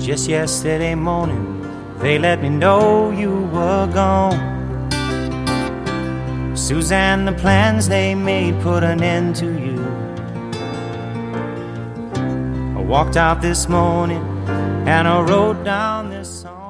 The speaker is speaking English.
Just yesterday morning, they let me know you were gone. Suzanne, the plans they made put an end to you. I walked out this morning and I wrote down this song.